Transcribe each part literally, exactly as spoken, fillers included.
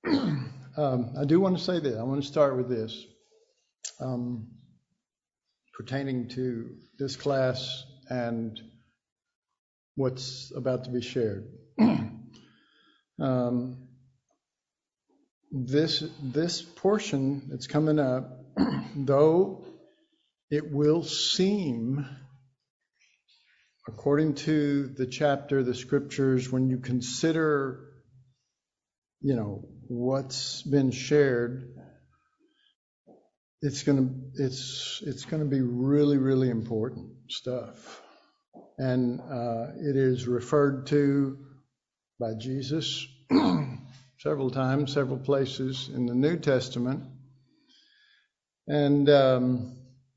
um, I do want to say this. I want to start with this. Um, pertaining to this class and what's about to be shared. um, this this portion that's coming up, though it will seem, according to the chapter, the scriptures, when you consider, you know, what's been shared, it's gonna it's it's gonna be really, really important stuff. And uh, it is referred to by Jesus several times, several places in the New Testament. And um,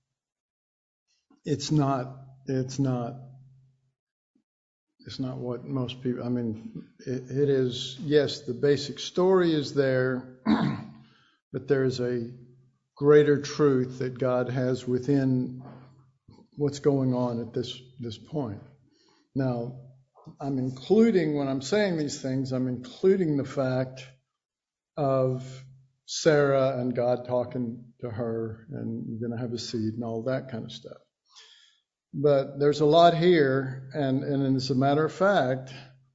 it's not, it's not, it's not what most people, I mean, it, it is, yes, the basic story is there, but there's a greater truth that God has within what's going on at this, this point. Now, I'm including, when I'm saying these things, I'm including the fact of Sarah and God talking to her and you're going to have a seed and all that kind of stuff. But there's a lot here, and, and as a matter of fact,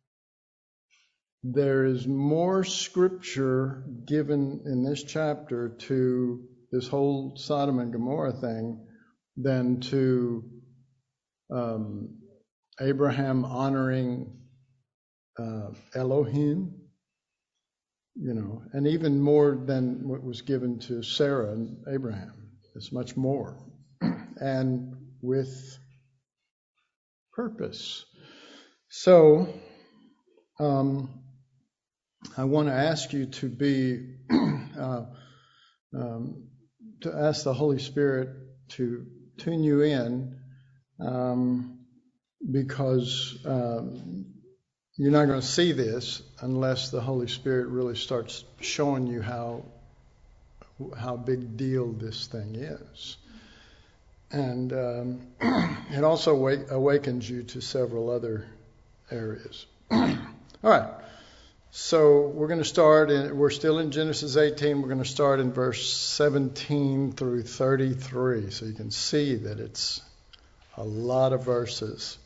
there is more scripture given in this chapter to this whole Sodom and Gomorrah thing than to um, Abraham honoring uh, Elohim, you know, and even more than what was given to Sarah and Abraham. It's much more, and with purpose. So, um, I want to ask you to be, uh, um, to ask the Holy Spirit to tune you in, um, because um, you're not going to see this unless the Holy Spirit really starts showing you how how big deal this thing is. And um, it also wake, awakens you to several other areas. All right. So we're going to start, in, we're still in Genesis eighteen. We're going to start in verse seventeen through thirty-three. So you can see that it's a lot of verses.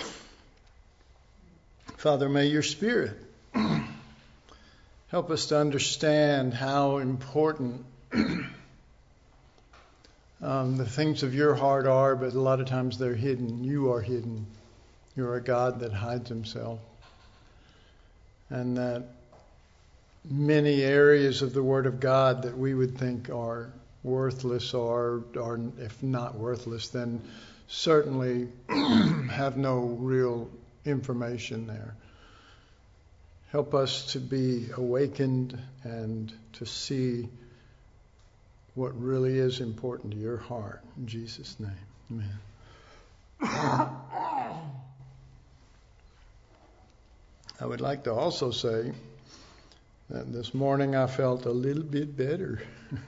Father, may your Spirit help us to understand how important um, the things of your heart are, but a lot of times they're hidden. You are hidden. You're a God that hides himself. And that many areas of the Word of God that we would think are worthless or, or if not worthless, then certainly have no real information there. Help us to be awakened and to see what really is important to your heart. In Jesus' name, amen. I would like to also say that this morning I felt a little bit better.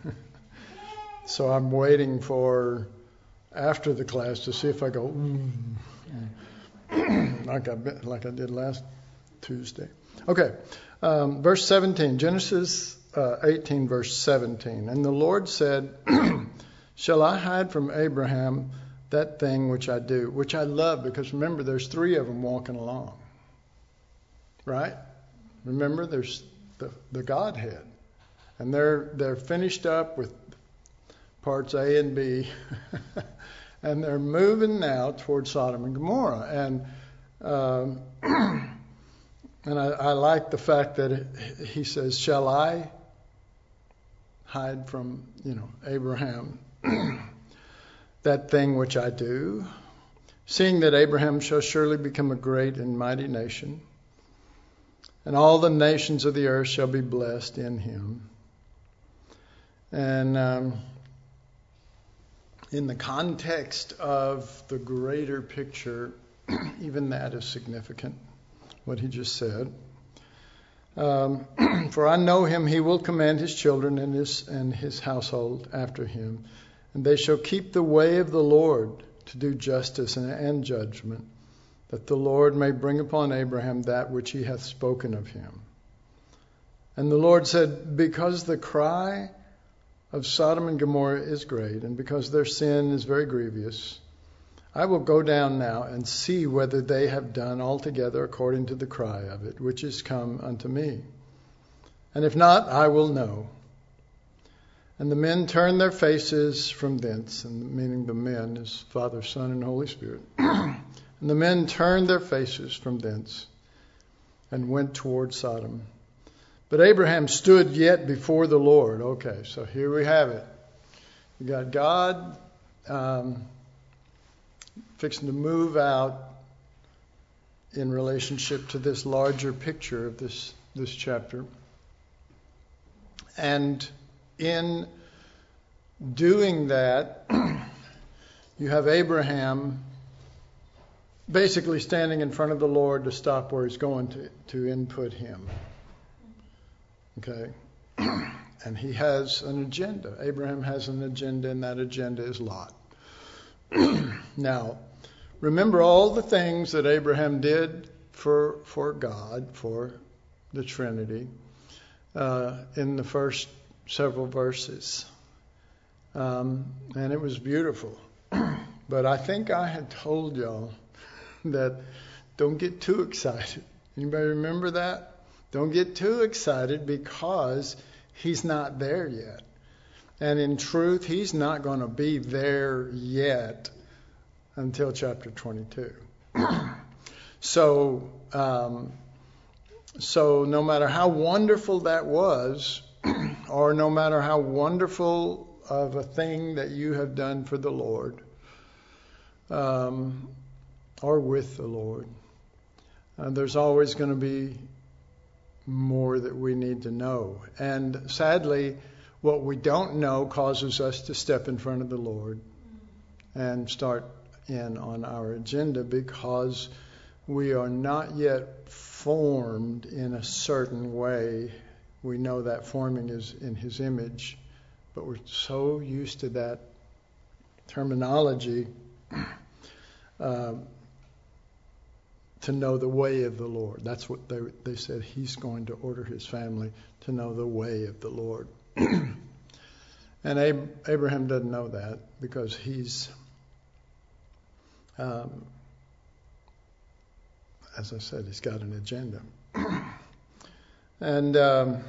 So I'm waiting for after the class to see if I go mm, like I like I did last Tuesday. Okay, um, verse seventeen, Genesis uh, eighteen, verse seventeen. And the Lord said, "Shall I hide from Abraham that thing which I do?" Which I love, because remember, there's three of them walking along. Right? Remember, there's the, the Godhead. And they're they're finished up with parts A and B. And they're moving now towards Sodom and Gomorrah. And um, and I, I like the fact that it, he says, "Shall I hide from, you know, Abraham that thing which I do? Seeing that Abraham shall surely become a great and mighty nation, and all the nations of the earth shall be blessed in him." And um, in the context of the greater picture, even that is significant, what he just said. Um, For I know him, he will command his children and his, and his household after him, and they shall keep the way of the Lord to do justice and, and judgment, that the Lord may bring upon Abraham that which he hath spoken of him. And the Lord said, because the cry of Sodom and Gomorrah is great, and because their sin is very grievous, I will go down now and see whether they have done altogether according to the cry of it, which is come unto me. And if not, I will know. And the men turned their faces from thence, and meaning the men is Father, Son, and Holy Spirit. And the men turned their faces from thence and went toward Sodom. But Abraham stood yet before the Lord. Okay, so here we have it. You got God um, fixing to move out in relationship to this larger picture of this, this chapter. And in doing that, you have Abraham basically standing in front of the Lord to stop where he's going to, to input him. Okay? And he has an agenda. Abraham has an agenda, and that agenda is Lot. Now, remember all the things that Abraham did for, for God, for the Trinity, uh, in the first several verses. Um, and it was beautiful. But I think I had told y'all that don't get too excited. Anybody remember that? Don't get too excited because he's not there yet. And in truth, he's not going to be there yet until chapter twenty-two. so, um, so no matter how wonderful that was, or no matter how wonderful of a thing that you have done for the Lord, um, or with the Lord, uh, there's always going to be more that we need to know. And sadly, what we don't know causes us to step in front of the Lord and start in on our agenda because we are not yet formed in a certain way. We know that forming is in His image, but we're so used to that terminology uh, to know the way of the Lord. That's what they they said. He's going to order his family to know the way of the Lord. And Ab- Abraham doesn't know that because he's, um, as I said, he's got an agenda. And um,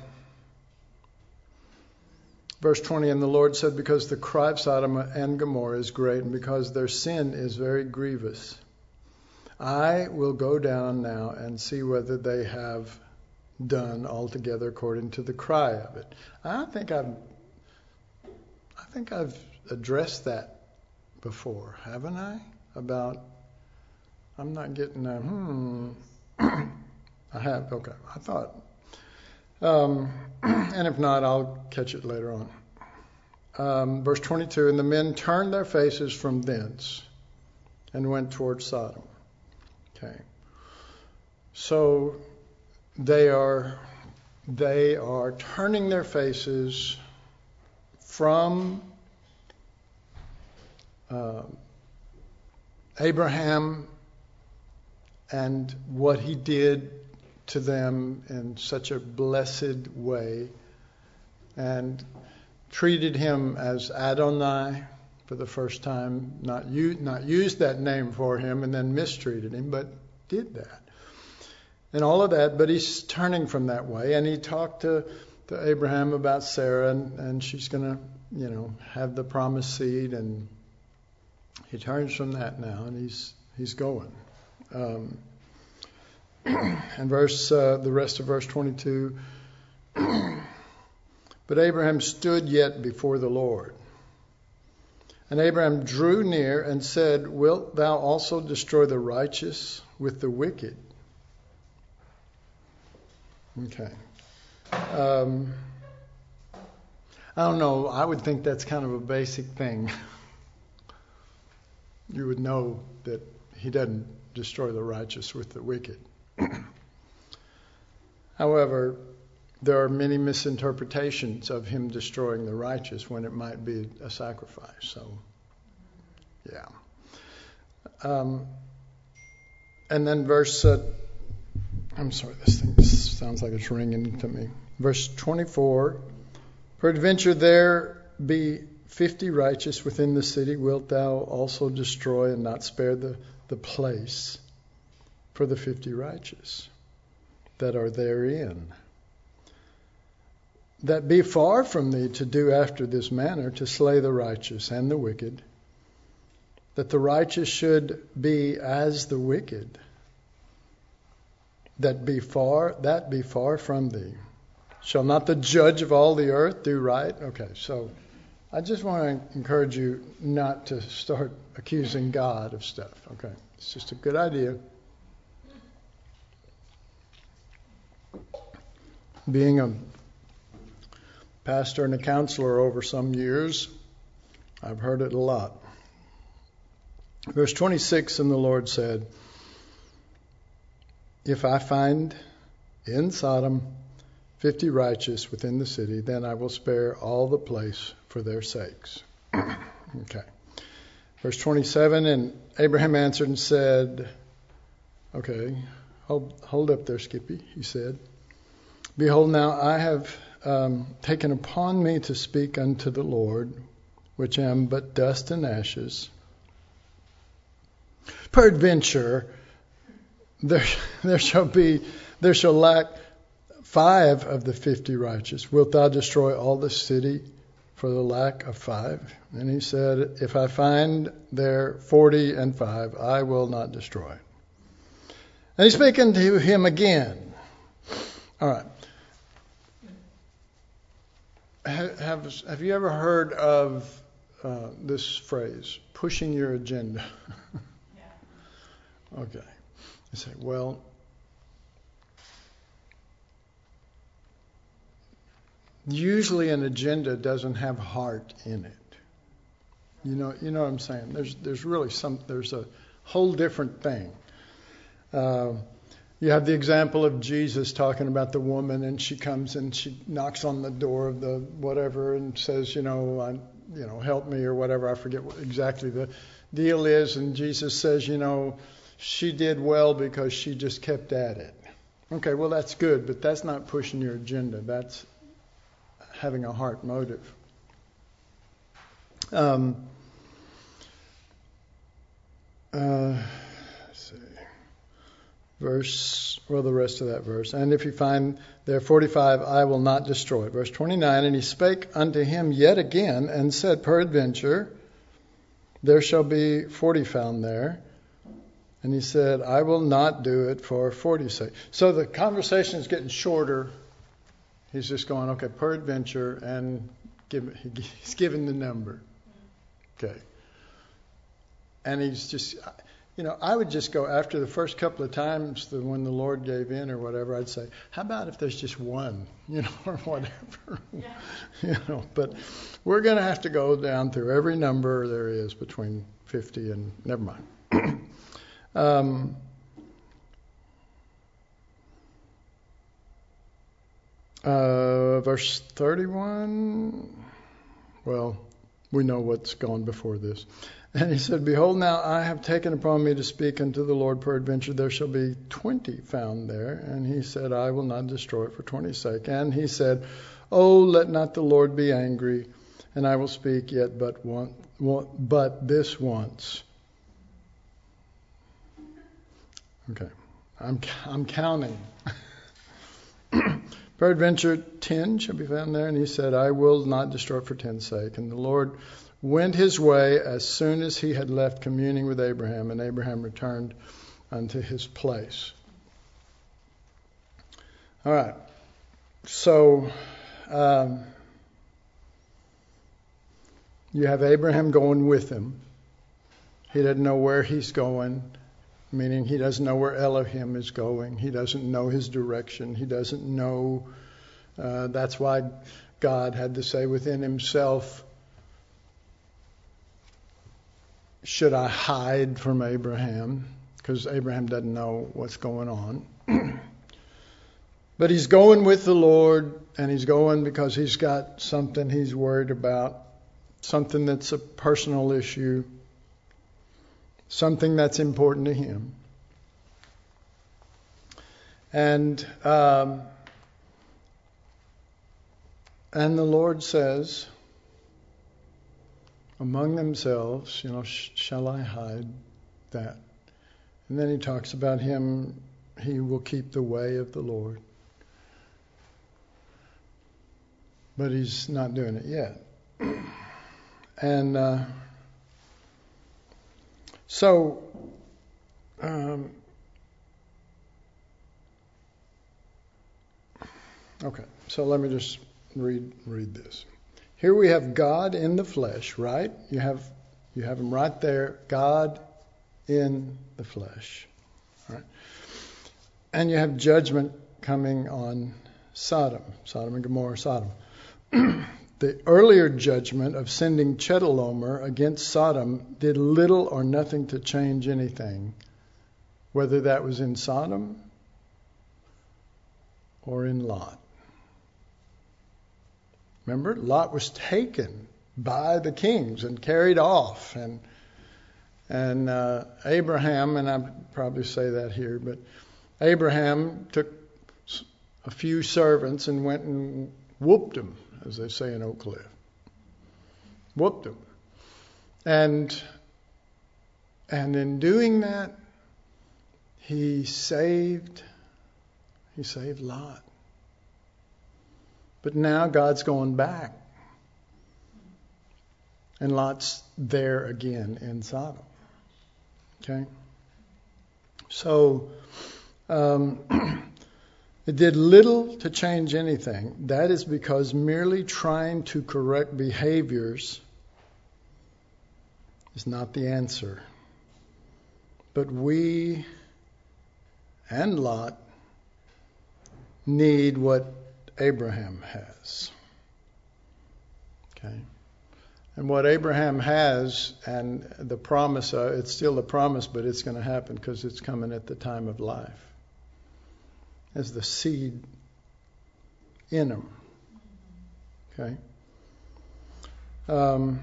verse twenty, and the Lord said, because the cry of Sodom and Gomorrah is great, and because their sin is very grievous, I will go down now and see whether they have done altogether according to the cry of it. I think I've, I think I've addressed that before, haven't I? About, I'm not getting a, hmm. I have, okay, I thought. Um, and if not, I'll catch it later on. Um, verse twenty-two, and the men turned their faces from thence and went toward Sodom. Okay. So they are they are turning their faces from uh, Abraham and what he did to them in such a blessed way, and treated him as Adonai for the first time, not u- not used that name for him and then mistreated him, but did that. And all of that, but he's turning from that way. And he talked to, to Abraham about Sarah, and, and she's going to, you know, have the promised seed. And he turns from that now, and he's he's going. Um, and verse uh, the rest of verse twenty-two, but Abraham stood yet before the Lord. And Abraham drew near and said, wilt thou also destroy the righteous with the wicked? Okay. Um, I don't know. I would think that's kind of a basic thing. You would know that he doesn't destroy the righteous with the wicked. However, there are many misinterpretations of him destroying the righteous when it might be a sacrifice. So, yeah. Um, and then verse, uh, I'm sorry, this thing sounds like it's ringing to me. Verse twenty-four, peradventure there be fifty righteous within the city, wilt thou also destroy and not spare the, the place for the fifty righteous that are therein? That be far from thee to do after this manner, to slay the righteous and the wicked, that the righteous should be as the wicked, that be far, that be far from thee. Shall not the judge of all the earth do right? Okay, so I just want to encourage you not to start accusing God of stuff. Okay, it's just a good idea. Being a pastor and a counselor over some years, I've heard it a lot. Verse twenty-six, and the Lord said, if I find in Sodom fifty righteous within the city, then I will spare all the place for their sakes. Okay. Verse twenty-seven, and Abraham answered and said, okay, hold, hold up there, Skippy, he said. Behold, now I have um, taken upon me to speak unto the Lord, which am but dust and ashes. Peradventure, there, there shall be, there shall lack five of the fifty righteous. Wilt thou destroy all the city for the lack of five? And he said, if I find there forty and five, I will not destroy it. And he spake unto him again. All right. Have, have you ever heard of uh, this phrase, pushing your agenda? Yeah. Okay. You say, well, usually an agenda doesn't have heart in it. You know, you know what I'm saying? There's, there's really some, there's a whole different thing. Uh, you have the example of Jesus talking about the woman, and she comes and she knocks on the door of the whatever and says, you know, I, you know, help me or whatever. I forget what exactly the deal is. And Jesus says, you know, she did well because she just kept at it. Okay, well, that's good, but that's not pushing your agenda. That's having a heart motive. Um, uh, let's see. Verse, well, the rest of that verse. And if you find there forty-five, I will not destroy. Verse twenty-nine, and he spake unto him yet again and said, peradventure, there shall be forty found there. And he said, I will not do it for forty's sake. So the conversation is getting shorter. He's just going, okay, peradventure, and give, he's given the number. Okay. And he's just, you know, I would just go after the first couple of times the, when the Lord gave in or whatever, I'd say, how about if there's just one, you know, or whatever. Yeah. You know, but we're going to have to go down through every number there is between fifty and, never mind. um, Uh, verse thirty-one, well, we know what's gone before this. And he said, behold, now I have taken upon me to speak unto the Lord, peradventure there shall be twenty found there. And he said, I will not destroy it for twenty's sake. And he said, oh, let not the Lord be angry, and I will speak yet but one, one but this once. Okay, I'm I'm counting. Peradventure, ten shall be found there. And he said, I will not destroy it for ten's sake. And the Lord went his way as soon as he had left communing with Abraham, and Abraham returned unto his place. All right. So um, you have Abraham going with him. He doesn't know where he's going. Meaning he doesn't know where Elohim is going. He doesn't know his direction. He doesn't know. Uh, that's why God had to say within himself, should I hide from Abraham? Because Abraham doesn't know what's going on. But he's going with the Lord, and he's going because he's got something he's worried about, something that's a personal issue. Something that's important to him. And um, And the Lord says, among themselves, you know, sh- shall I hide that? And then he talks about him, he will keep the way of the Lord. But he's not doing it yet. And uh, so, um, okay, so let me just read read this. Here we have God in the flesh, right? You have you have him right there, God in the flesh. All right. And you have judgment coming on Sodom, Sodom and Gomorrah, Sodom. The earlier judgment of sending Chedorlaomer against Sodom did little or nothing to change anything, whether that was in Sodom or in Lot. Remember, Lot was taken by the kings and carried off, and and uh, Abraham, and I probably say that here, but Abraham took a few servants and went and whooped them, as they say in Oak Cliff. Whooped them. And, and in doing that, he saved, he saved Lot. But now God's going back. And Lot's there again in Sodom. Okay? So, um, it did little to change anything. That is because merely trying to correct behaviors is not the answer. But we and Lot need what Abraham has. Okay? And what Abraham has, and the promise, uh, it's still a promise, but it's going to happen because it's coming at the time of life. As the seed in him. Okay? Um,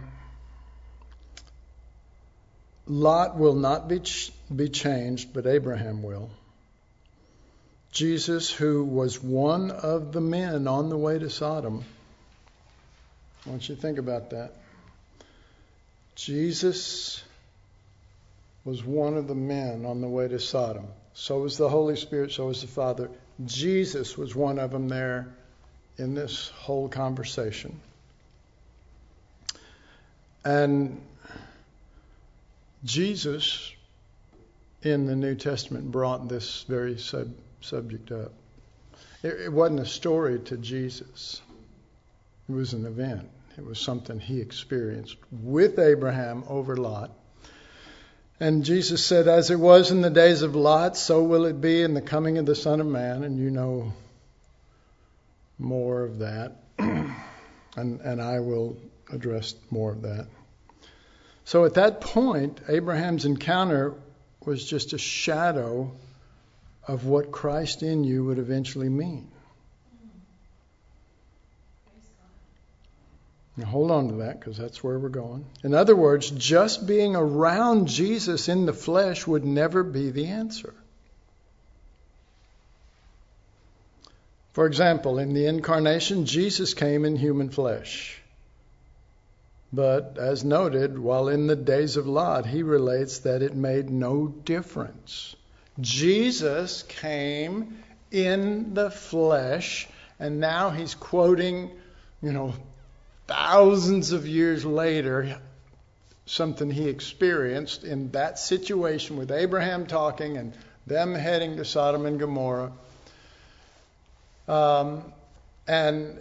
Lot will not be ch- be changed, but Abraham will. Jesus, who was one of the men on the way to Sodom, I want you to think about that. Jesus was one of the men on the way to Sodom. So was the Holy Spirit, so was the Father. Jesus was one of them there in this whole conversation. And Jesus, in the New Testament, brought this very sub- subject up. It, it wasn't a story to Jesus. It was an event. It was something he experienced with Abraham over Lot. And Jesus said, as it was in the days of Lot, so will it be in the coming of the Son of Man. And you know more of that. and, and I will address more of that. So at that point, Abraham's encounter was just a shadow of what Christ in you would eventually mean. Now hold on to that, because that's where we're going. In other words, just being around Jesus in the flesh would never be the answer. For example, in the incarnation, Jesus came in human flesh. But as noted, while in the days of Lot, he relates that it made no difference. Jesus came in the flesh, and now he's quoting, you know, thousands of years later, something he experienced in that situation with Abraham talking and them heading to Sodom and Gomorrah. Um, and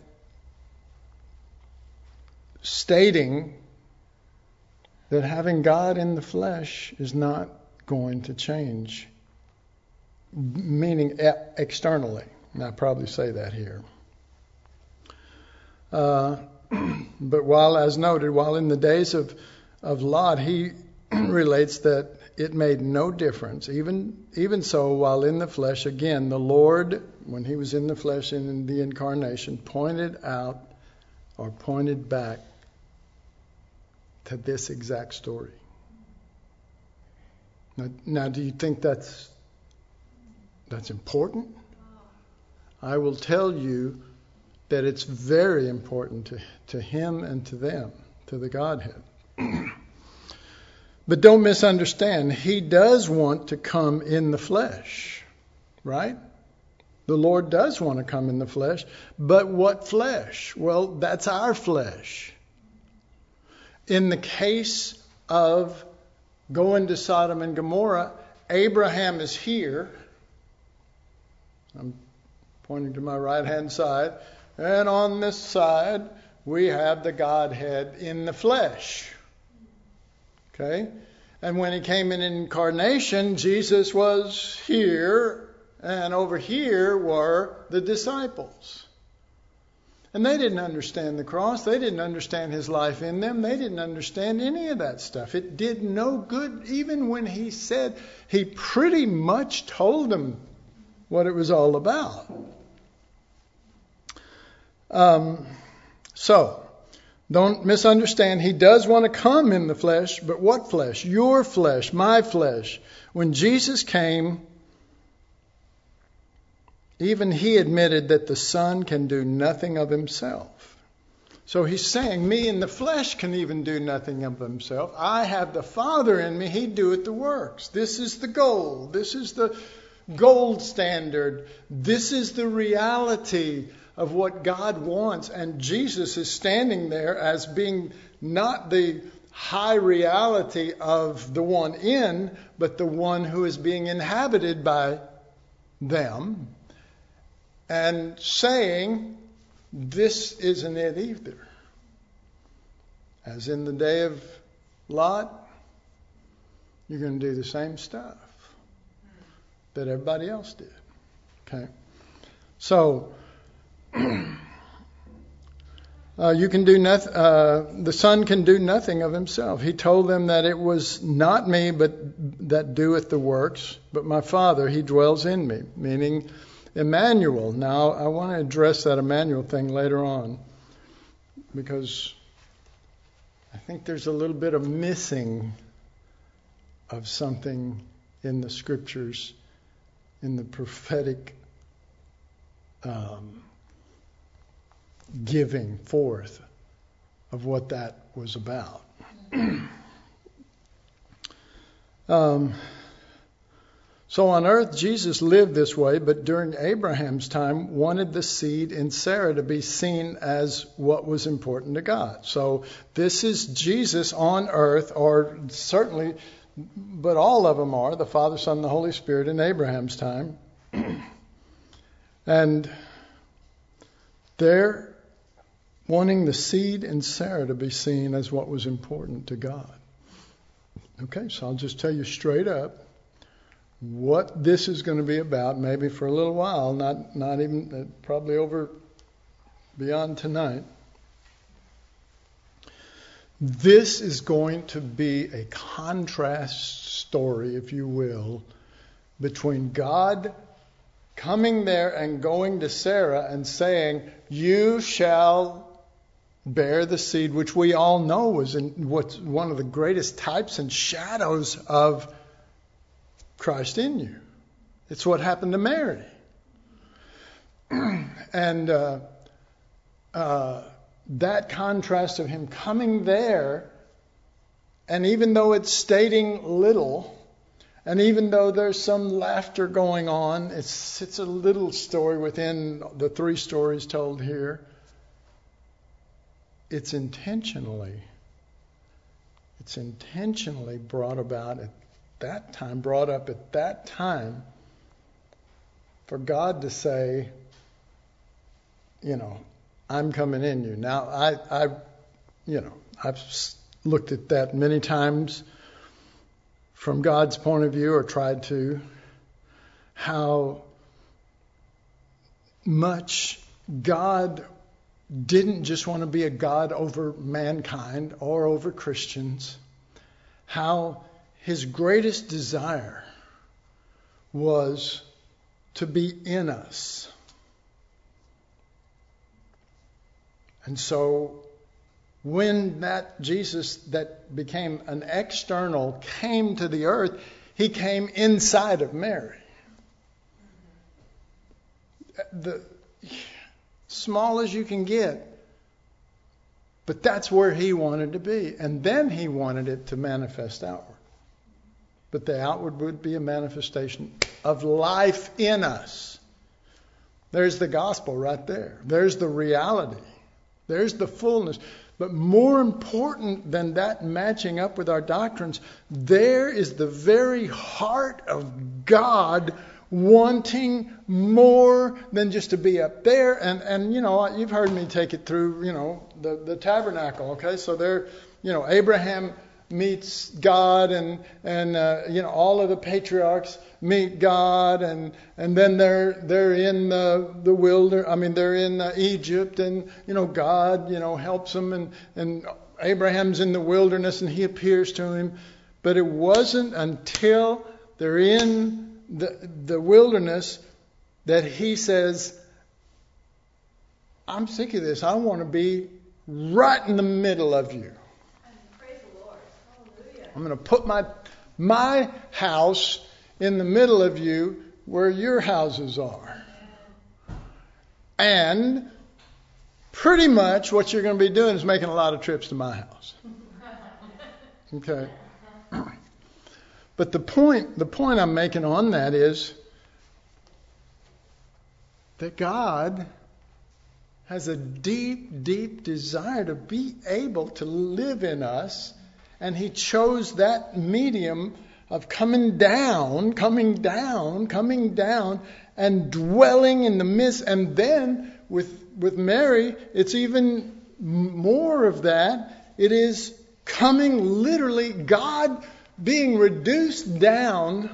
stating that having God in the flesh is not going to change, meaning externally. And I probably say that here. Uh, but while, as noted, while in the days of, of Lot, he relates that it made no difference. Even, even so, while in the flesh, again, the Lord, when he was in the flesh and in the incarnation, pointed out or pointed back to this exact story. Now, now do you think that's that's important? I will tell you that it's very important to, to him and to them, to the Godhead. But don't misunderstand. He does want to come in the flesh, right? The Lord does want to come in the flesh. But what flesh? Well, that's our flesh. In the case of going to Sodom and Gomorrah, Abraham is here. I'm pointing to my right-hand side. And on this side, we have the Godhead in the flesh. Okay? And when he came in incarnation, Jesus was here, and over here were the disciples. And they didn't understand the cross. They didn't understand his life in them. They didn't understand any of that stuff. It did no good. Even when he said, he pretty much told them what it was all about. Um, so, don't misunderstand. He does want to come in the flesh, but what flesh? Your flesh, my flesh. When Jesus came, even he admitted that the Son can do nothing of himself. So he's saying, me in the flesh can even do nothing of himself. I have the Father in me. He doeth the works. This is the goal. This is the gold standard. This is the reality of what God wants. And Jesus is standing there as being not the high reality of the one in, but the one who is being inhabited by them, and saying, this isn't it either. As in the day of Lot, you're going to do the same stuff that everybody else did. Okay? So, uh, you can do nothing. Uh, the Son can do nothing of himself. He told them that it was not me, but that doeth the works, but my Father, he dwells in me, meaning Emmanuel. Now, I want to address that Emmanuel thing later on, because I think there's a little bit of missing of something in the Scriptures, in the prophetic um, giving forth of what that was about. um, so on earth, Jesus lived this way, but during Abraham's time, wanted the seed in Sarah to be seen as what was important to God. So this is Jesus on earth, or certainly, but all of them are, the Father, Son, and the Holy Spirit in Abraham's time. And they're wanting the seed in Sarah to be seen as what was important to God. Okay, so I'll just tell you straight up what this is going to be about, maybe for a little while, not not even, uh, probably over beyond tonight. This is going to be a contrast story, if you will, between God coming there and going to Sarah and saying, you shall bear the seed, which we all know was in what's one of the greatest types and shadows of Christ in you. It's what happened to Mary. and uh, uh, that contrast of him coming there, and even though it's stating little, and even though there's some laughter going on, it's it's a little story within the three stories told here. It's intentionally, it's intentionally brought about at that time, brought up at that time, for God to say, you know, I'm coming in you. Now, I, I, you know, I've looked at that many times from God's point of view, or tried to, how much God didn't just want to be a God over mankind or over Christians, how his greatest desire was to be in us. And so when that Jesus that became an external came to the earth, he came inside of Mary. The, small as you can get. But that's where he wanted to be. And then he wanted it to manifest outward. But the outward would be a manifestation of life in us. There's the gospel right there. There's the reality. There's the fullness. But more important than that matching up with our doctrines, there is the very heart of God wanting more than just to be up there. And, and you know, you've heard me take it through, you know, the, the tabernacle. Okay, so there, you know, Abraham meets God, and and uh, you know, all of the patriarchs meet God, and and then they're they're in the the wilderness. I mean, they're in uh, Egypt, and you know, God, you know, helps them, and and Abraham's in the wilderness, and he appears to him. But it wasn't until they're in the the wilderness that he says, "I'm sick of this. I want to be right in the middle of you. I'm going to put my my house in the middle of you where your houses are." And pretty much what you're going to be doing is making a lot of trips to my house. Okay. But the point, the point I'm making on that is that God has a deep, deep desire to be able to live in us. And he chose that medium of coming down, coming down, coming down, and dwelling in the midst. And then with with Mary, it's even more of that. It is coming literally, God being reduced down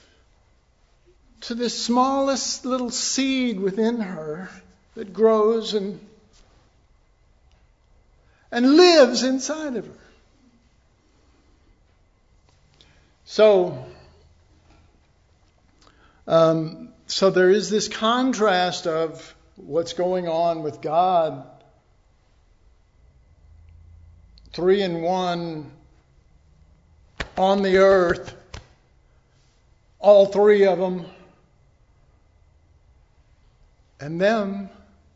to the smallest little seed within her that grows and and lives inside of her. So, um, so there is this contrast of what's going on with God, three in one, on the earth, all three of them, and them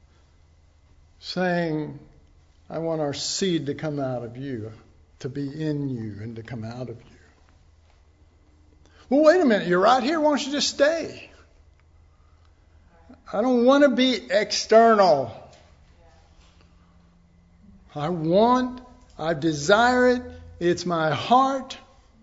saying, "I want our seed to come out of you, to be in you and to come out of you." Well, wait a minute, you're right here, why don't you just stay? I don't want to be external. I want, I desire it, it's my heart.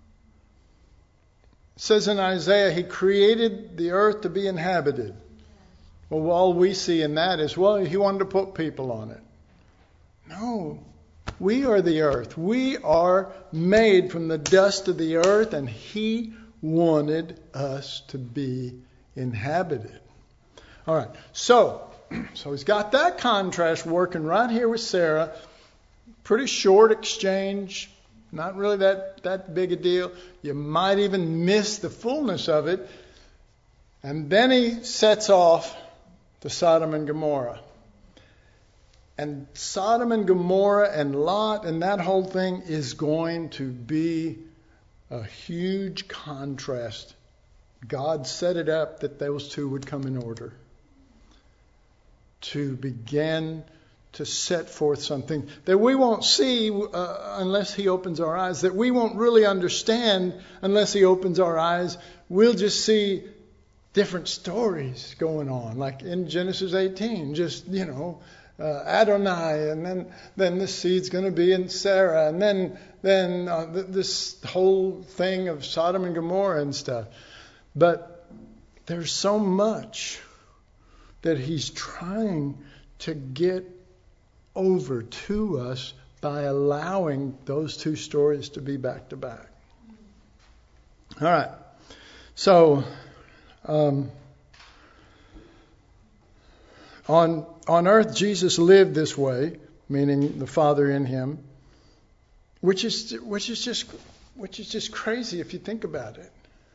It says in Isaiah, he created the earth to be inhabited. Well, all we see in that is, well, he wanted to put people on it. No, we are the earth. We are made from the dust of the earth, and he wanted us to be inhabited. All right, so so he's got that contrast working right here with Sarah. Pretty short exchange, not really that, that big a deal. You might even miss the fullness of it. And then he sets off to Sodom and Gomorrah. And Sodom and Gomorrah and Lot and that whole thing is going to be a huge contrast. God set it up that those two would come in order to begin to set forth something that we won't see uh, unless he opens our eyes, that we won't really understand unless he opens our eyes. We'll just see different stories going on, like in Genesis eighteen, just, you know, Uh, Adonai, and then then this seed's going to be in Sarah, and then then uh, th- this whole thing of Sodom and Gomorrah and stuff. But there's so much that he's trying to get over to us by allowing those two stories to be back to back. All right, so um, on. On earth, Jesus lived this way, meaning the Father in him, which is which is just which is just crazy if you think about it.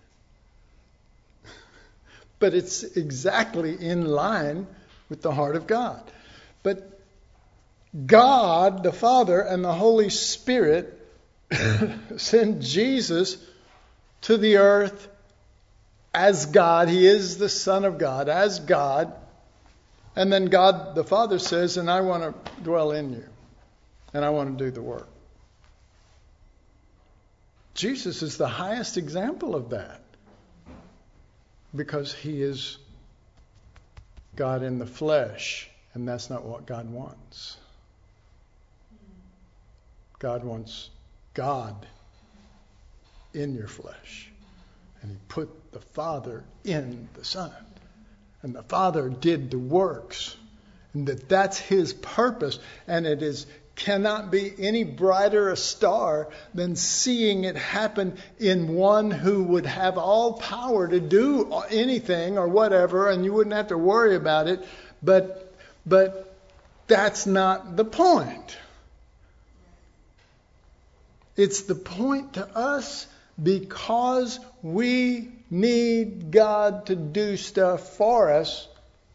But it's exactly in line with the heart of God. But God, the Father, and the Holy Spirit sent Jesus to the earth as God. He is the Son of God, as God. And then God the Father says, and I want to dwell in you. And I want to do the work. Jesus is the highest example of that. Because he is God in the flesh. And that's not what God wants. God wants God in your flesh. And he put the Father in the Son. And the Father did the works. And that that's his purpose. And it is cannot be any brighter a star than seeing it happen in one who would have all power to do anything or whatever, and you wouldn't have to worry about it. But, but that's not the point. It's the point to us because we need God to do stuff for us.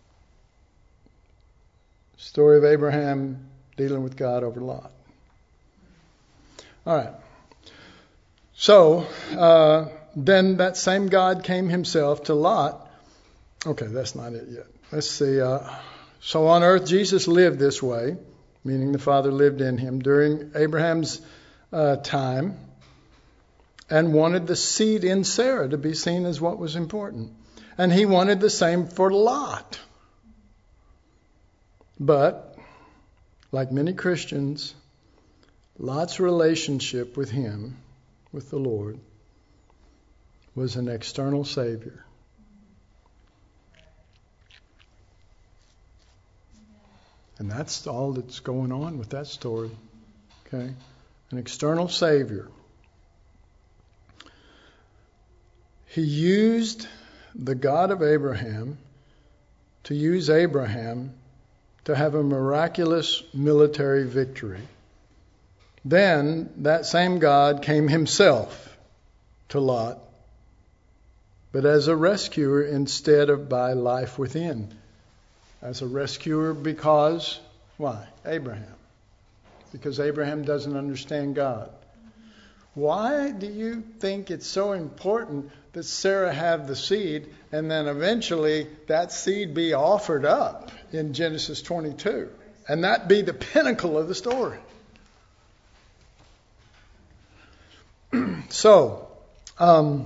Story of Abraham dealing with God over Lot. All right. So, uh, then that same God came himself to Lot. Okay, that's not it yet. Let's see. Uh, so on earth, Jesus lived this way, meaning the Father lived in him during Abraham's uh, time, and wanted the seed in Sarah to be seen as what was important. And he wanted the same for Lot. But, like many Christians, Lot's relationship with him, with the Lord, was an external savior. And that's all that's going on with that story. Okay? An external savior. He used the God of Abraham to use Abraham to have a miraculous military victory. Then that same God came himself to Lot, but as a rescuer instead of by life within. As a rescuer because, why? Abraham. Because Abraham doesn't understand God. Why do you think it's so important that Sarah have the seed and then eventually that seed be offered up in Genesis twenty-two? And that be the pinnacle of the story. so, um,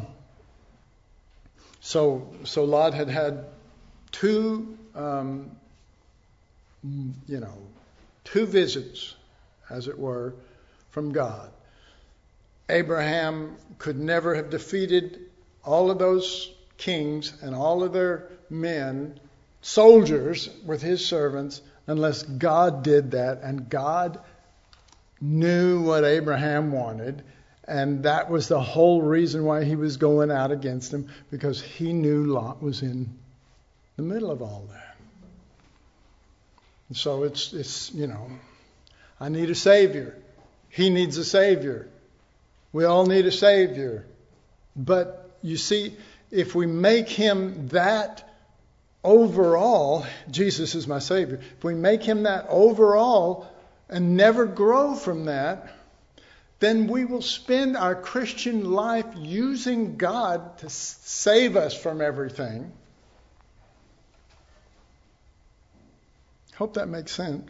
so, so Lot had had two, um, you know, two visits, as it were, from God. Abraham could never have defeated all of those kings and all of their men, soldiers with his servants, unless God did that. And God knew what Abraham wanted. And that was the whole reason why he was going out against him, because he knew Lot was in the middle of all that. And so it's, it's, you know, I need a savior. He needs a savior. We all need a savior. But you see, if we make him that overall, Jesus is my savior. If we make him that overall and never grow from that, then we will spend our Christian life using God to save us from everything. Hope that makes sense.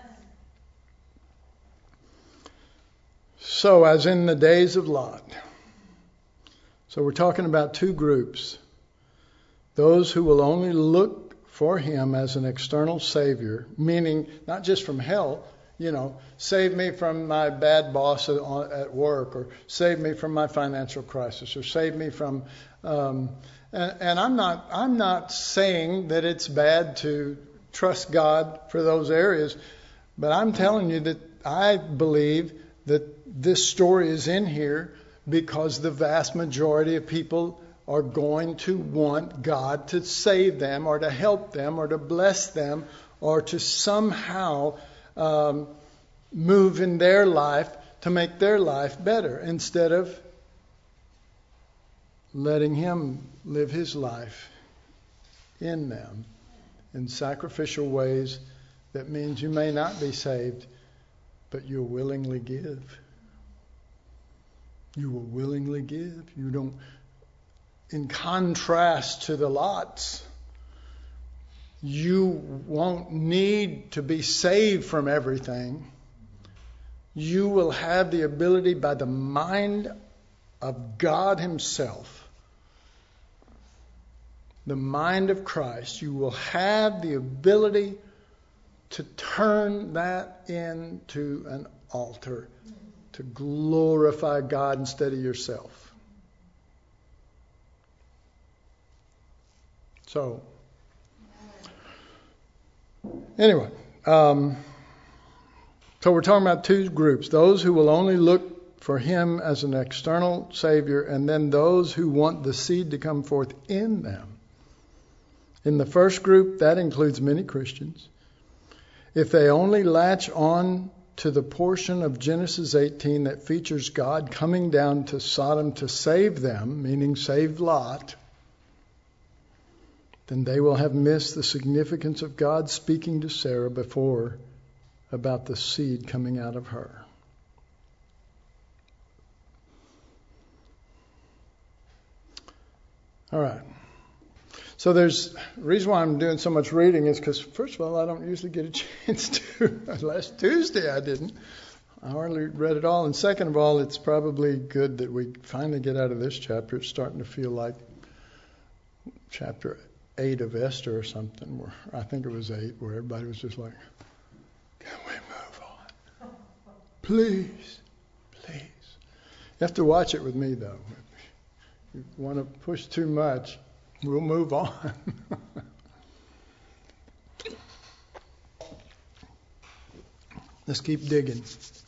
So, as in the days of Lot. So we're talking about two groups. Those who will only look for him as an external savior, meaning not just from hell, you know, save me from my bad boss at work, or save me from my financial crisis, or save me from... Um, and, and I'm not, I'm not saying that it's bad to trust God for those areas, but I'm telling you that I believe that this story is in here because the vast majority of people are going to want God to save them or to help them or to bless them or to somehow um, move in their life to make their life better instead of letting him live his life in them in sacrificial ways. That means you may not be saved, but you'll willingly give. You will willingly give. You don't, in contrast to the Lots, You won't need to be saved from everything. You will have the ability by the mind of God Himself, the mind of Christ, you will have the ability to turn that into an altar to glorify God instead of yourself. So, anyway, um, so we're talking about two groups. Those who will only look for Him as an external Savior, and then those who want the seed to come forth in them. In the first group, that includes many Christians. If they only latch on to the portion of Genesis eighteen that features God coming down to Sodom to save them, meaning save Lot, then they will have missed the significance of God speaking to Sarah before about the seed coming out of her. All right. So there's the reason why I'm doing so much reading is because, first of all, I don't usually get a chance to. Last Tuesday I didn't. I hardly read it all. And second of all, it's probably good that we finally get out of this chapter. It's starting to feel like chapter eight of Esther or something, where I think it was eight, where everybody was just like, can we move on? Please, please. You have to watch it with me, though. If you want to push too much, we'll move on. Let's keep digging.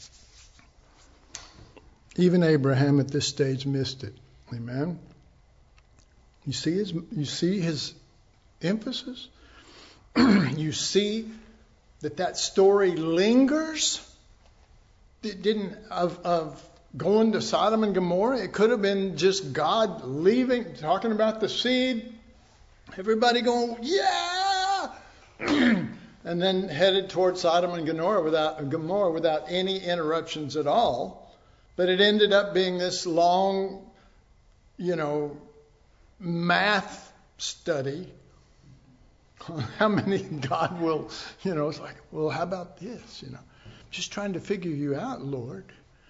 Even Abraham at this stage missed it. Amen. You see his you see his emphasis? You see that that story lingers? It didn't of of going to Sodom and Gomorrah. It could have been just God leaving, talking about the seed. Everybody going, yeah! And then headed toward Sodom and Gomorrah without, Gomorrah without any interruptions at all. But it ended up being this long, you know, math study. How many God will, you know, it's like, well, how about this? You know, just trying to figure you out, Lord.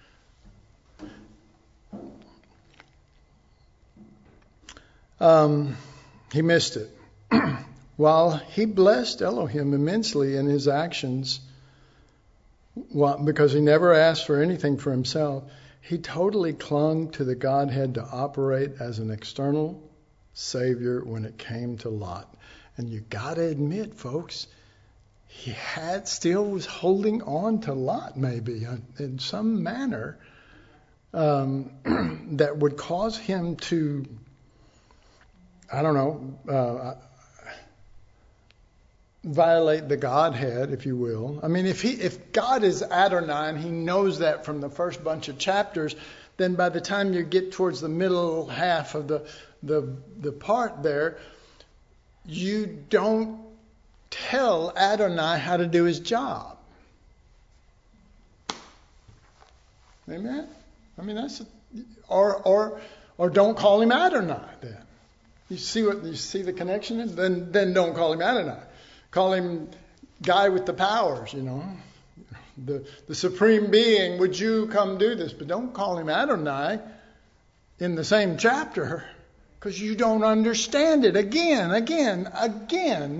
Um, he missed it. While he blessed Elohim immensely in his actions, because he never asked for anything for himself, he totally clung to the Godhead to operate as an external Savior when it came to Lot. And you got to admit, folks, he had still was holding on to Lot maybe in some manner um, that would cause him to, I don't know, uh, violate the Godhead, if you will. I mean, if he, if God is Adonai and he knows that from the first bunch of chapters, then by the time you get towards the middle half of the the the part there, you don't tell Adonai how to do his job. Amen? I mean, that's a, or or or don't call him Adonai then. You see what you see the connection is? Then then don't call him Adonai. Call him guy with the powers, you know. The the supreme being, would you come do this? But don't call him Adonai in the same chapter, because you don't understand it. Again, again, again,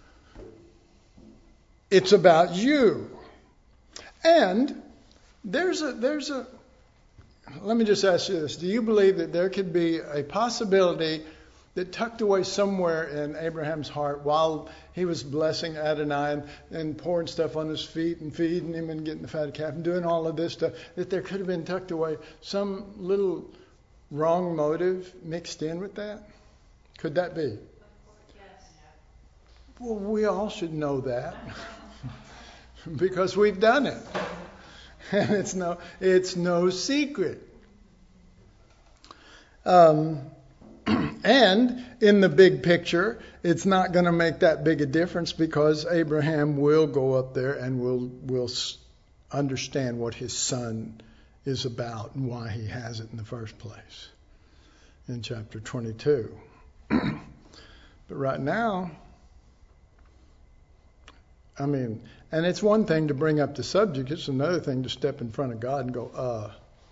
it's about you. And there's a there's a let me just ask you this. Do you believe that there could be a possibility that tucked away somewhere in Abraham's heart while he was blessing Adonai and, and pouring stuff on his feet and feeding him and getting the fat calf and doing all of this stuff, that there could have been tucked away some little wrong motive mixed in with that? Could that be? Yes. Well, we all should know that because we've done it. And it's no, it's no secret. Um, and in the big picture, it's not going to make that big a difference because Abraham will go up there and will will understand what his son is about and why he has it in the first place in chapter twenty-two. But right now, I mean, and it's one thing to bring up the subject. It's another thing to step in front of God and go, uh.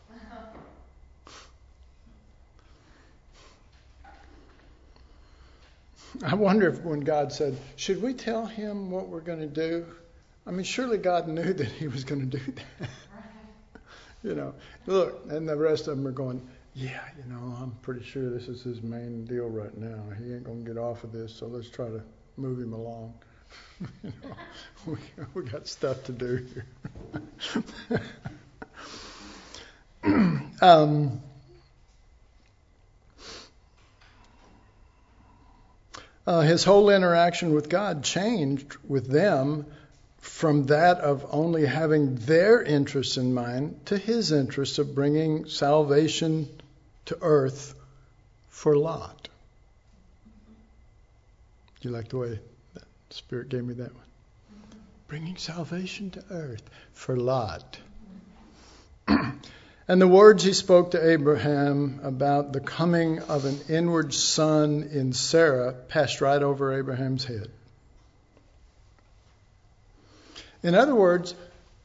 I wonder if when God said, should we tell him what we're going to do? I mean, surely God knew that he was going to do that. You know, look, and the rest of them are going, yeah, you know, I'm pretty sure this is his main deal right now. He ain't going to get off of this, so let's try to move him along. You know, we, we got stuff to do here. um, uh, his whole interaction with God changed with them from that of only having their interests in mind to his interest of bringing salvation to earth for Lot. Do you like the way the Spirit gave me that one? Bringing salvation to earth for Lot. And the words he spoke to Abraham about the coming of an inward son in Sarah passed right over Abraham's head. In other words,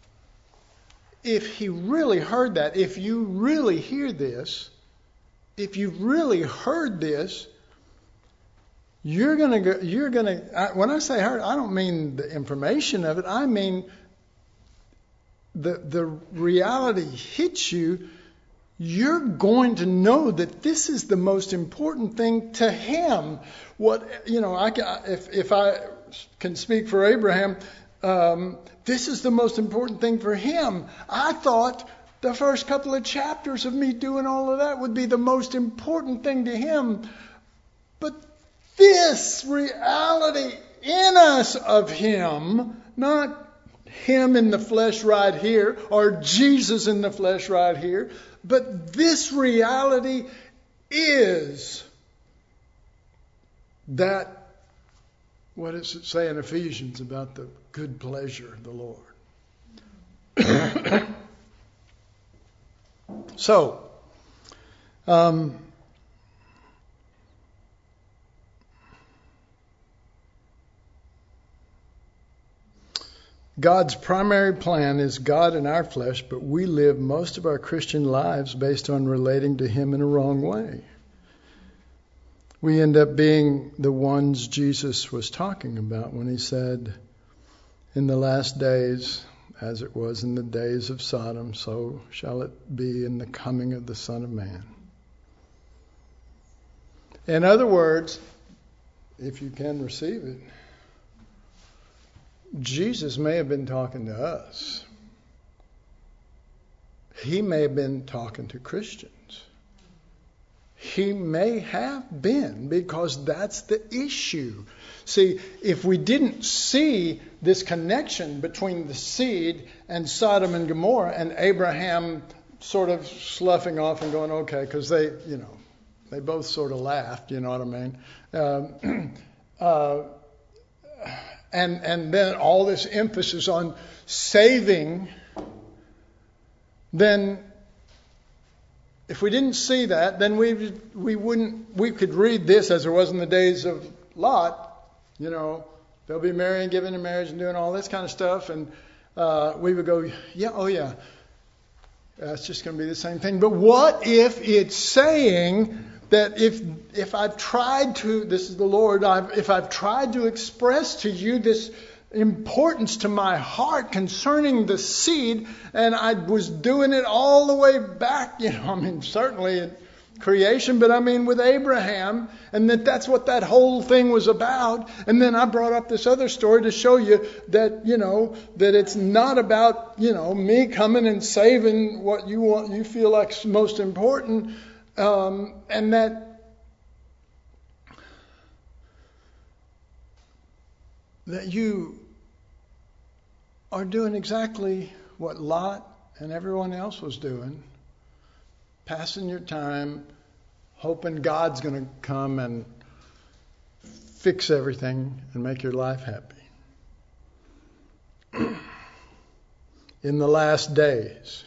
if he really heard that, if you really hear this, if you really heard this, you're going to go, you're going to, when I say heard, I don't mean the information of it. I mean the the reality hits you. You're going to know that this is the most important thing to him. What, you know, I can, if if I can speak for Abraham, Um, this is the most important thing for him. I thought the first couple of chapters of me doing all of that would be the most important thing to him. But this reality in us of him, not him in the flesh right here or Jesus in the flesh right here, but this reality is that. What does it say in Ephesians about the good pleasure of the Lord? So, um, God's primary plan is God in our flesh, but we live most of our Christian lives based on relating to him in a wrong way. We end up being the ones Jesus was talking about when he said, in the last days, as it was in the days of Sodom, so shall it be in the coming of the Son of Man. In other words, if you can receive it, Jesus may have been talking to us. He may have been talking to Christians. He may have been, because that's the issue. See, if we didn't see this connection between the seed and Sodom and Gomorrah and Abraham sort of sloughing off and going, okay, because they, you know, they both sort of laughed, you know what I mean? Um, uh, and and then all this emphasis on saving, then if we didn't see that, then we we wouldn't we could read this as there was in the days of Lot. You know, they'll be marrying, giving in marriage, and doing all this kind of stuff, and uh, we would go, yeah, oh yeah, that's just going to be the same thing. But what if it's saying that if if I've tried to, this is the Lord, I've, if I've tried to express to you this importance to my heart concerning the seed, and I was doing it all the way back, you know, I mean, certainly in creation, but I mean with Abraham, and that that's what that whole thing was about. And then I brought up this other story to show you that, you know, that it's not about, you know, me coming and saving what you want, you feel like most important, um, and that that you are doing exactly what Lot and everyone else was doing, passing your time, hoping God's going to come and fix everything and make your life happy. In the last days.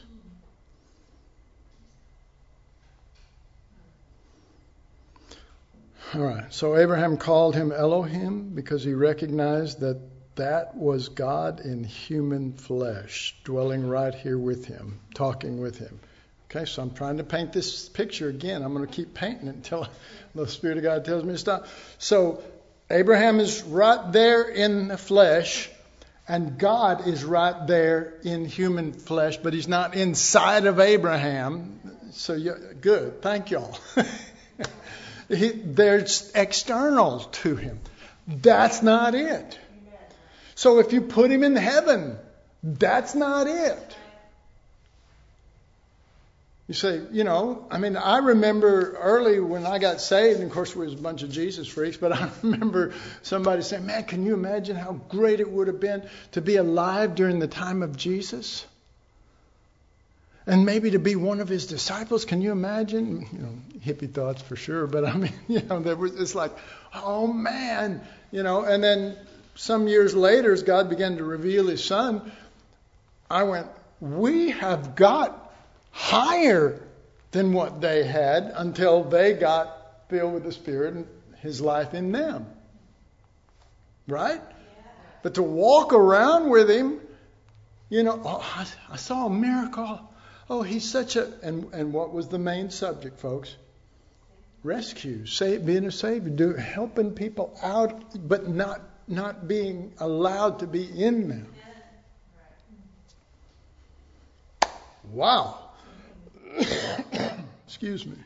All right, so Abraham called him Elohim because he recognized that that was God in human flesh, dwelling right here with him, talking with him. Okay, so I'm trying to paint this picture again. I'm going to keep painting it until the Spirit of God tells me to stop. So Abraham is right there in the flesh, and God is right there in human flesh, but he's not inside of Abraham. So you, good, thank y'all. he, there's external to him. That's not it. So if you put him in heaven, that's not it. You say, you know, I mean, I remember early when I got saved, and of course we was a bunch of Jesus freaks, but I remember somebody saying, man, can you imagine how great it would have been to be alive during the time of Jesus? And maybe to be one of his disciples. Can you imagine? You know, hippie thoughts for sure, but I mean, you know, there was, it's like, oh man, you know, and then some years later, as God began to reveal his son, I went, we have got higher than what they had until they got filled with the Spirit and his life in them. Right? Yeah. But to walk around with him, you know, oh, I, I saw a miracle. Oh, he's such a... And, and what was the main subject, folks? Rescue. Save, being a savior. Do, helping people out, but not, not being allowed to be in them. Wow. Excuse me.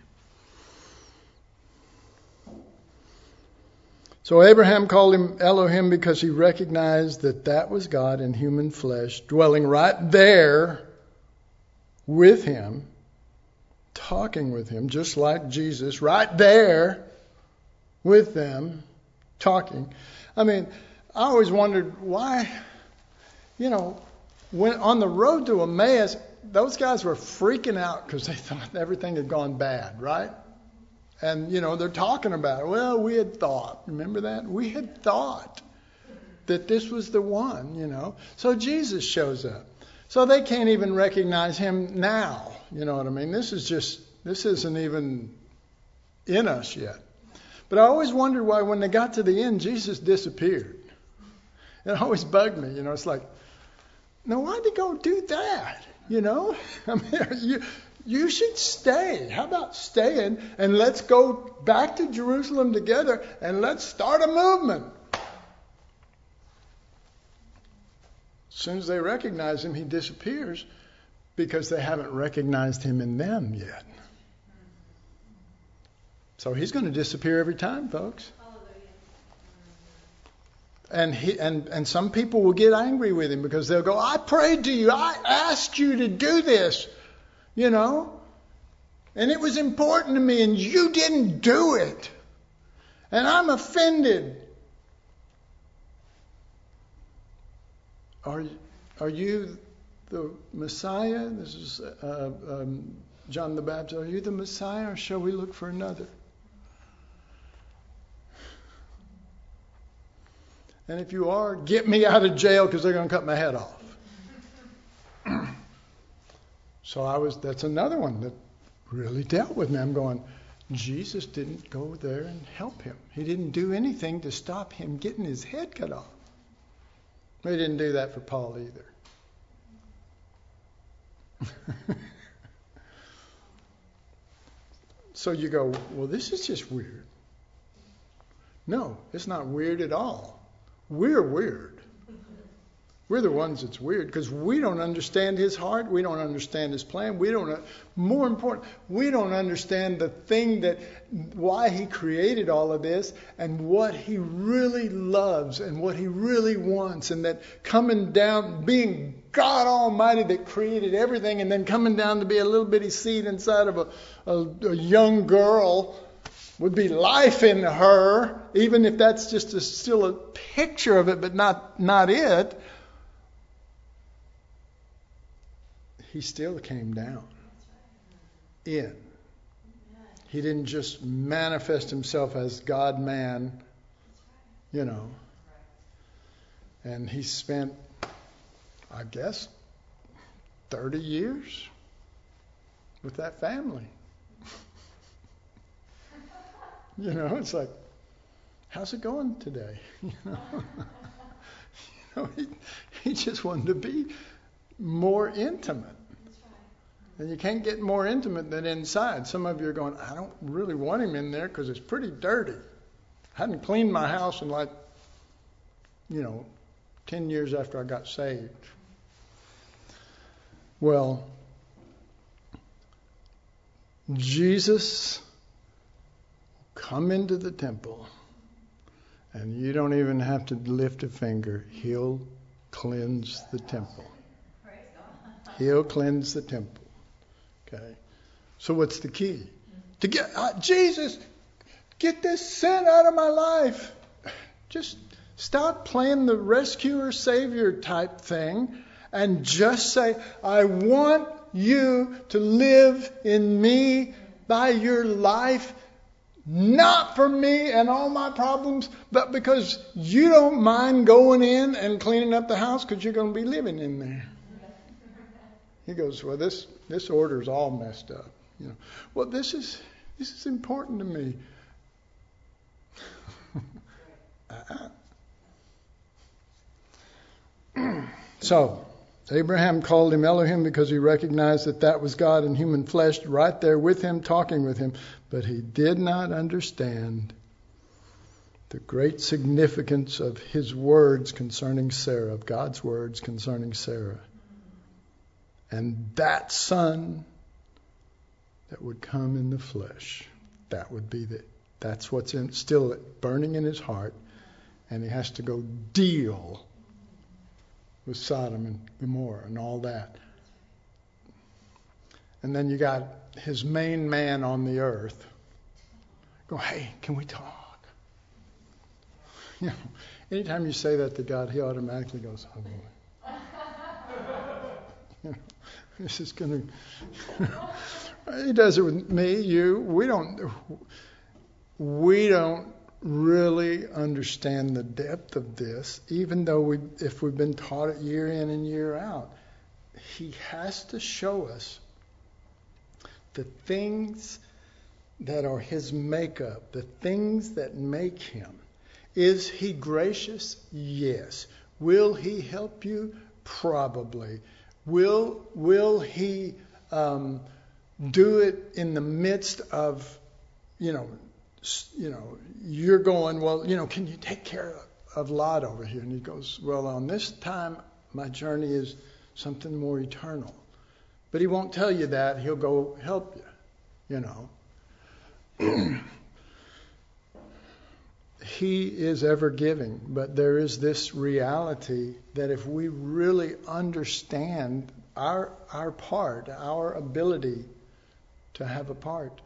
So Abraham called him Elohim because he recognized that that was God in human flesh, dwelling right there with him, talking with him, just like Jesus, right there with them, talking. I mean, I always wondered why, you know, when on the road to Emmaus, those guys were freaking out because they thought everything had gone bad, right? And, you know, they're talking about it. Well, we had thought. Remember that? We had thought that this was the one, you know. So Jesus shows up. So they can't even recognize him now. You know what I mean? This is just, this isn't even in us yet. But I always wondered why when they got to the end, Jesus disappeared. It always bugged me. You know, it's like, now why'd he go do that? You know, I mean, you, you should stay. How about staying and let's go back to Jerusalem together and let's start a movement. As soon as they recognize him, he disappears because they haven't recognized him in them yet. So he's going to disappear every time, folks. And he and, and some people will get angry with him because they'll go, I prayed to you. I asked you to do this, you know. And it was important to me and you didn't do it. And I'm offended. Are, are you the Messiah? This is uh, um, John the Baptist. Are you the Messiah or shall we look for another? And if you are, get me out of jail because they're going to cut my head off. So I was, that's another one that really dealt with me. I'm going, Jesus didn't go there and help him. He didn't do anything to stop him getting his head cut off. He didn't do that for Paul either. So you go, well, this is just weird. No, it's not weird at all. We're weird. We're the ones that's weird because we don't understand his heart. We don't understand his plan. We don't, more important, we don't understand the thing that, why he created all of this and what he really loves and what he really wants. And that coming down, being God Almighty that created everything and then coming down to be a little bitty seed inside of a, a, a young girl would be life in her, even if that's just a, still a picture of it, but not, not it. He still came down in. He didn't just manifest himself as God-man, you know. And he spent, I guess, thirty years with that family. You know, it's like, how's it going today? You know, he, he just wanted to be more intimate. And you can't get more intimate than inside. Some of you are going, I don't really want him in there because it's pretty dirty. I hadn't cleaned my house in like, you know, ten years after I got saved. Well, Jesus come into the temple, and you don't even have to lift a finger. He'll cleanse the temple. He'll cleanse the temple. Okay. So what's the key? To get uh, Jesus, get this sin out of my life. Just stop playing the rescuer savior type thing and just say, I want you to live in me by your life, not for me and all my problems, but because you don't mind going in and cleaning up the house because you're going to be living in there. He goes, well, this this order's all messed up. You know, well, this is this is important to me. uh-uh. So, Abraham called him Elohim because he recognized that that was God in human flesh right there with him, talking with him. But he did not understand the great significance of his words concerning Sarah, of God's words concerning Sarah. And that son that would come in the flesh, that would be the, that's what's in, still burning in his heart. And he has to go deal with Sodom and Gomorrah and all that. And then you got his main man on the earth go, hey, can we talk? You know, anytime you say that to God, he automatically goes, oh boy. You know, this is going to... He does it with me, you. We don't... We don't really understand the depth of this, even though we, if we've been taught it year in and year out. He has to show us the things that are his makeup, the things that make him. Is he gracious? Yes. Will he help you? Probably. Will will he um, do it in the midst of, you know, you know, you're going, well, you know, can you take care of Lot over here? And he goes, well, on this time, my journey is something more eternal. But he won't tell you that. He'll go help you, you know. He is ever giving, but there is this reality that if we really understand our our part, our ability to have a part,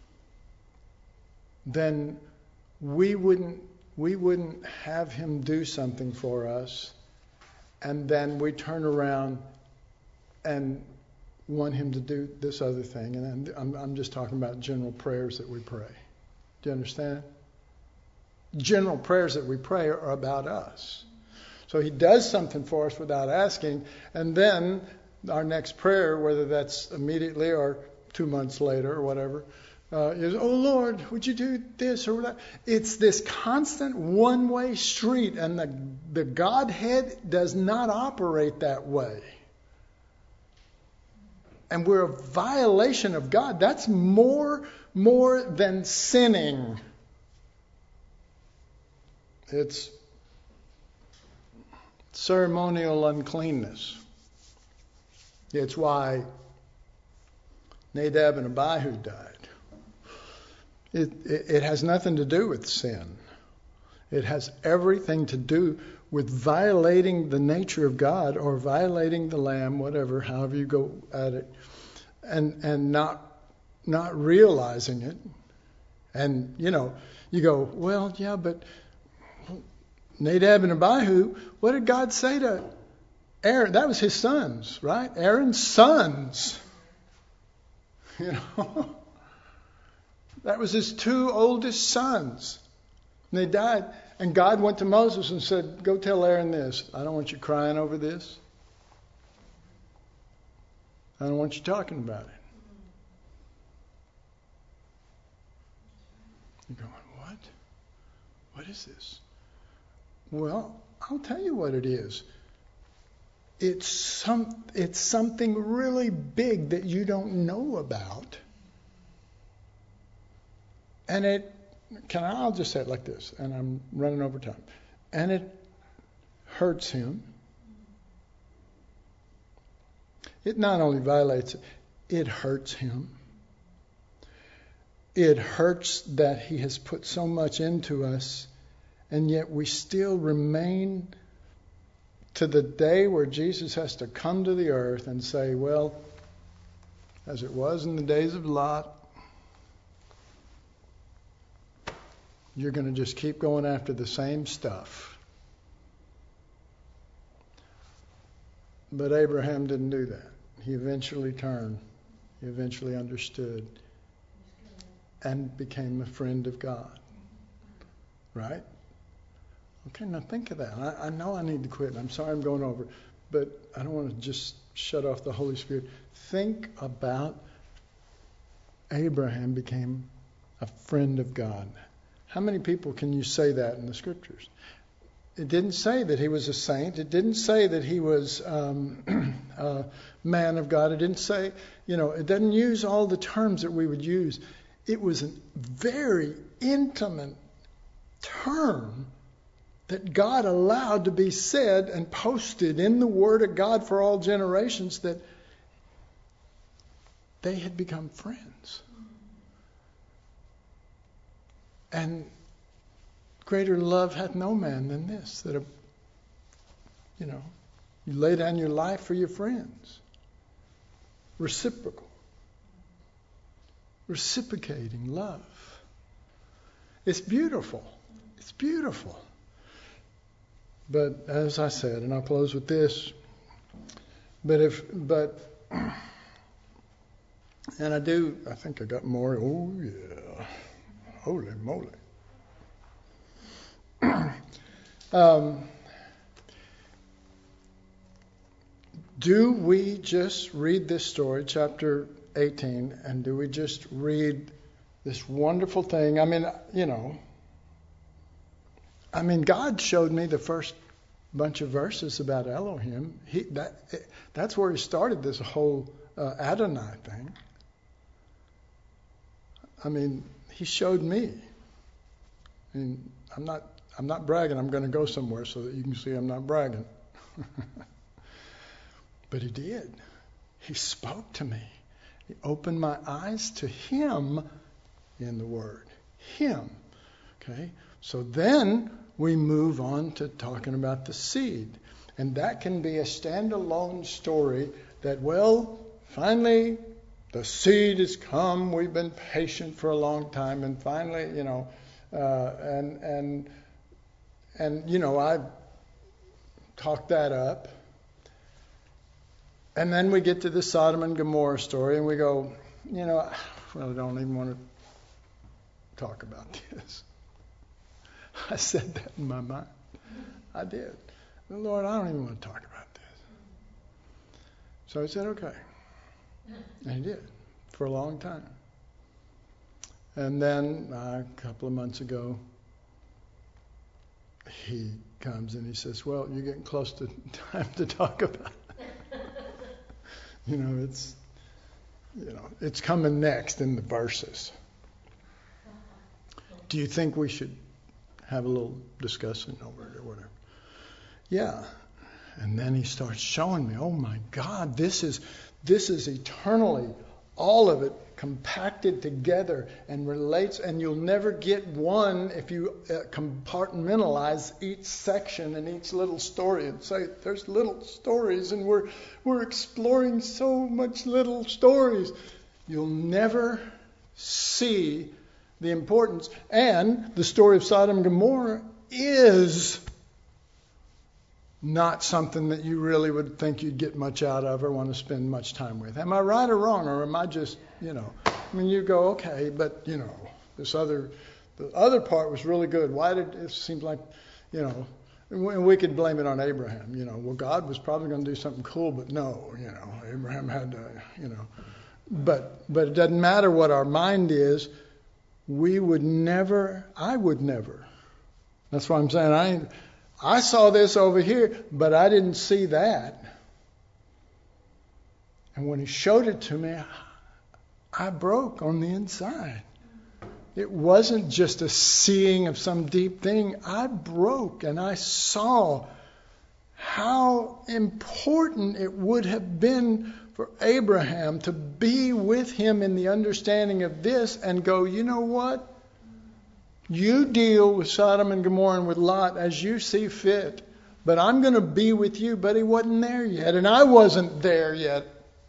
then we wouldn't we wouldn't have him do something for us, and then we turn around and want him to do this other thing. And I'm, I'm just talking about general prayers that we pray. Do you understand? General prayers that we pray are about us. So he does something for us without asking, and then our next prayer, whether that's immediately or two months later or whatever, uh, is, oh Lord, would you do this or that? It's this constant one-way street, and the, the Godhead does not operate that way. And we're a violation of God. That's more, more than sinning. It's ceremonial uncleanness. It's why Nadab and Abihu died. It, it, it has nothing to do with sin. It has everything to do with violating the nature of God or violating the Lamb, whatever, however you go at it, and and not not realizing it. And, you know, you go, well, yeah, but Nadab and Abihu, what did God say to Aaron? That was his sons, right? Aaron's sons. You know, that was his two oldest sons. And they died. And God went to Moses and said, go tell Aaron this. I don't want you crying over this. I don't want you talking about it. You're going, what? What is this? Well, I'll tell you what it is. It's some it's something really big that you don't know about. And it can I, I'll just say it like this, and I'm running over time. And it hurts him. It not only violates it, it hurts him. It hurts that he has put so much into us, and yet we still remain to the day where Jesus has to come to the earth and say, well, as it was in the days of Lot, you're going to just keep going after the same stuff. But Abraham didn't do that. He eventually turned. He eventually understood and became a friend of God. Right? Okay, now think of that. I, I know I need to quit. I'm sorry I'm going over. But I don't want to just shut off the Holy Spirit. Think about Abraham became a friend of God. How many people can you say that in the Scriptures? It didn't say that he was a saint. It didn't say that he was um, a man of God. It didn't say, you know, it doesn't use all the terms that we would use. It was a very intimate term that God allowed to be said and posted in the Word of God for all generations, that they had become friends. And greater love hath no man than this, that, a, you know, you lay down your life for your friends. Reciprocal. Reciprocating love. It's beautiful. It's beautiful. But as I said, and I'll close with this, but if, but, and I do, I think I got more, oh yeah, holy moly. um, do we just read this story, chapter eighteen, and do we just read this wonderful thing? I mean, you know, I mean, God showed me the first bunch of verses about Elohim. He, that, that's where he started this whole uh, Adonai thing. I mean, he showed me. I mean, I'm not, I'm not bragging. I'm going to go somewhere so that you can see I'm not bragging. But he did. He spoke to me. He opened my eyes to him in the Word. Him. Okay? So then we move on to talking about the seed. And that can be a standalone story that, well, finally the seed has come. We've been patient for a long time. And finally, you know, uh, and, and, and, you know, I talked that up. And then we get to the Sodom and Gomorrah story and we go, you know, I really don't even want to talk about this. I said that in my mind. I did. Lord, I don't even want to talk about this. So I said, okay. And he did for a long time. And then uh, a couple of months ago, he comes and he says, well, you're getting close to time to talk about it. You know, it's, you know, it's coming next in the verses. Do you think we should have a little discussion over it or whatever? Yeah. And then he starts showing me, oh my God, this is this is eternally, all of it compacted together and relates, and you'll never get one if you uh, compartmentalize each section and each little story and say there's little stories and we're we're exploring so much little stories. You'll never see the importance. And the story of Sodom and Gomorrah is not something that you really would think you'd get much out of or want to spend much time with. Am I right or wrong? Or am I just, you know, I mean, you go, okay, but, you know, this other, the other part was really good. Why did it seem like, you know, and we could blame it on Abraham, you know, well, God was probably going to do something cool, but no, you know, Abraham had to, you know, but, but it doesn't matter what our mind is. We would never, I would never. That's why I'm saying I I saw this over here, but I didn't see that. And when he showed it to me, I broke on the inside. It wasn't just a seeing of some deep thing. I broke and I saw how important it would have been for Abraham to be with him in the understanding of this and go, you know what? You deal with Sodom and Gomorrah and with Lot as you see fit, but I'm going to be with you. But he wasn't there yet, and I wasn't there yet.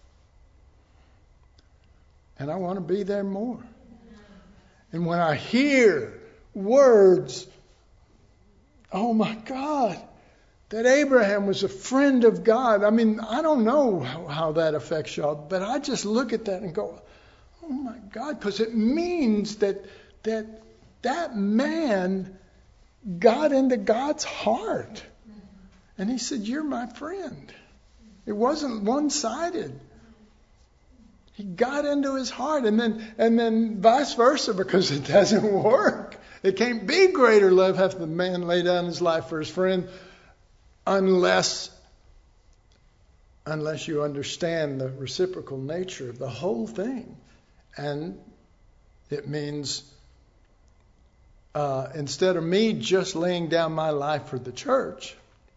And I want to be there more. And when I hear words, oh my God, that Abraham was a friend of God. I mean, I don't know how, how that affects y'all, but I just look at that and go, oh my God, because it means that that that man got into God's heart. And he said, you're my friend. It wasn't one-sided. He got into his heart, and then and then vice versa, because it doesn't work. It can't be greater love hath the man lay down his life for his friend unless unless you understand the reciprocal nature of the whole thing. And it means uh, instead of me just laying down my life for the church,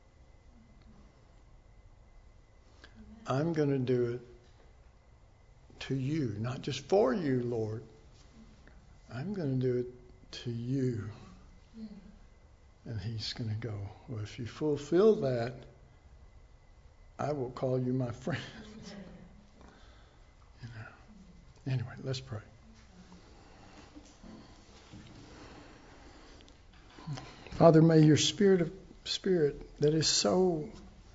I'm going to do it to you, not just for you, Lord. I'm going to do it to you. And he's going to go, well, if you fulfill that, I will call you my friend. You know. Anyway, let's pray. Father, may your spirit of spirit that is so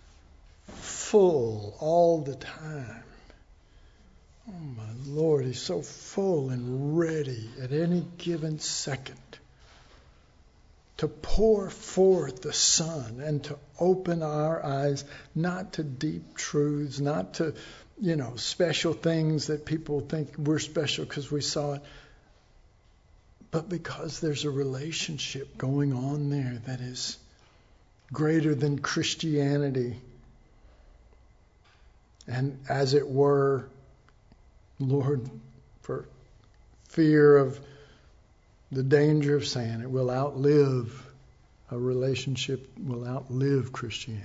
full all the time. Oh my Lord, he's so full and ready at any given second to pour forth the sun and to open our eyes, not to deep truths, not to, you know, special things that people think we're special because we saw it, but because there's a relationship going on there that is greater than Christianity. And as it were, Lord, for fear of the danger of saying it will outlive, a relationship will outlive Christianity.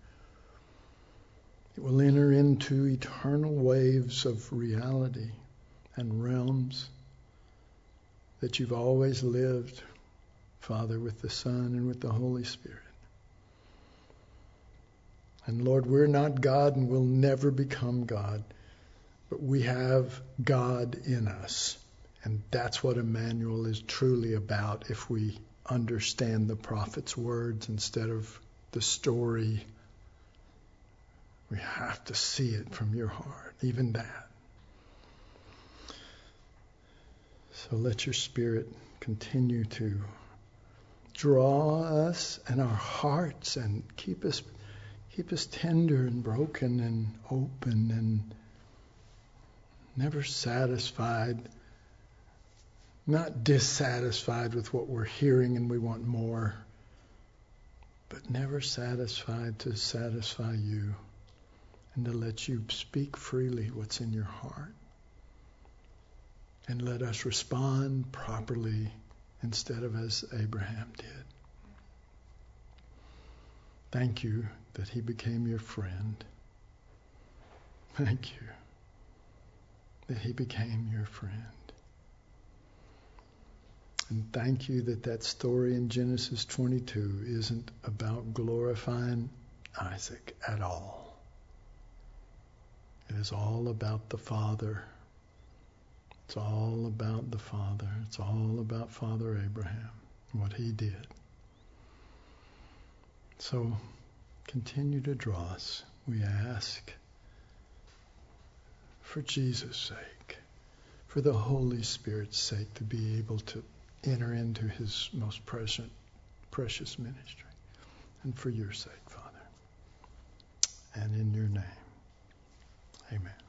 It will enter into eternal waves of reality and realms that you've always lived, Father, with the Son and with the Holy Spirit. And Lord, we're not God and we'll never become God, but we have God in us. And that's what Emmanuel is truly about if we understand the prophet's words instead of the story. We have to see it from your heart, even that. So let your Spirit continue to draw us and our hearts and keep us keep us tender and broken and open and never satisfied, not dissatisfied with what we're hearing and we want more, but never satisfied to satisfy you and to let you speak freely what's in your heart. And let us respond properly instead of as Abraham did. Thank you that he became your friend. Thank you that he became your friend. And thank you that that story in Genesis twenty-two isn't about glorifying Isaac at all. It is all about the Father. It's all about the Father. It's all about Father Abraham, what he did. So continue to draw us, we ask, for Jesus' sake, for the Holy Spirit's sake, to be able to enter into his most precious, precious ministry. And for your sake, Father. And in your name, amen.